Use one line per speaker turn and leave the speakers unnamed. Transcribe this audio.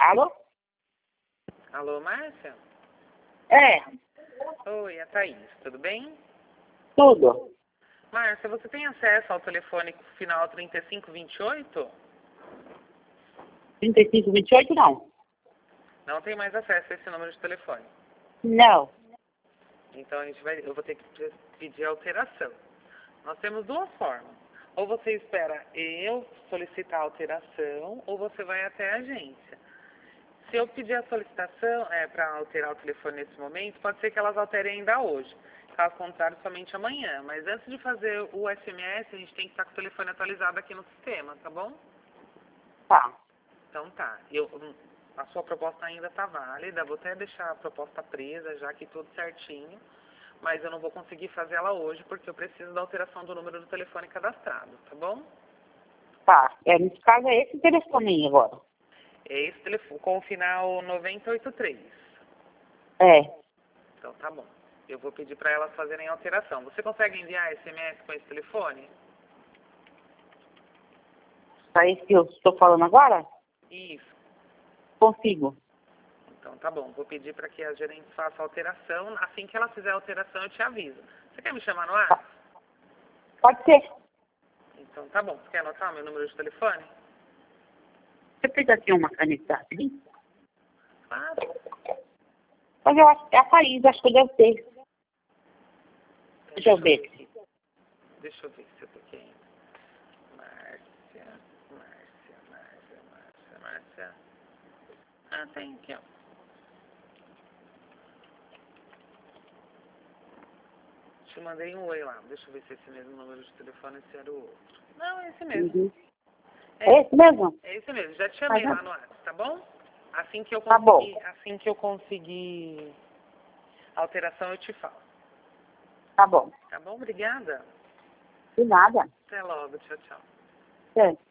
Alô?
Alô, Márcia?
É,
Oi, é a Thaís, tudo bem?
tudo.
Márcia, você tem acesso ao telefone final 3528?
3528 não.
Não tem mais acesso a esse número de telefone.
Não.
Então eu vou ter que pedir alteração. Nós temos duas formas. Ou você espera eu solicitar a alteração, ou você vai até a agência. Se eu pedir a solicitação para alterar o telefone nesse momento, pode ser que elas alterem ainda hoje. Caso contrário, somente amanhã. Mas antes de fazer o SMS, a gente tem que estar com o telefone atualizado aqui no sistema, tá bom?
Tá.
Então tá. A sua proposta ainda está válida. Vou até deixar a proposta presa, já que tudo certinho. Mas eu não vou conseguir fazer ela hoje, porque eu preciso da alteração do número do telefone cadastrado, tá bom?
Tá. Nesse caso é esse telefone agora.
É esse telefone, com o final 983.
É.
Então tá bom. Eu vou pedir para elas fazerem a alteração. Você consegue enviar SMS com esse telefone?
Tá esse que eu estou falando agora?
Isso.
Consigo.
Então tá bom. Vou pedir para que a gerente faça a alteração. Assim que ela fizer a alteração, eu te aviso. Você quer me chamar no ar?
Pode ser.
Então tá bom. Você quer anotar meu número de telefone?
Você fez aqui uma caneta rapidinho?
Claro.
Mas eu acho que é a Thaís, acho que deve ter. Deixa eu ver aqui.
Deixa eu ver se eu toquei ainda. Márcia. Ah, tem aqui, ó. Te mandei um oi lá. Deixa eu ver se é esse mesmo número de telefone ou se era o outro. Não, é esse mesmo.
Uhum. É esse mesmo?
É esse mesmo. Já te chamei
Tá.
lá no WhatsApp, tá bom? Assim que eu
Tá bom.
conseguir a alteração, eu te falo.
Tá bom.
Tá bom? Obrigada.
De nada.
Até logo. Tchau, tchau.
É.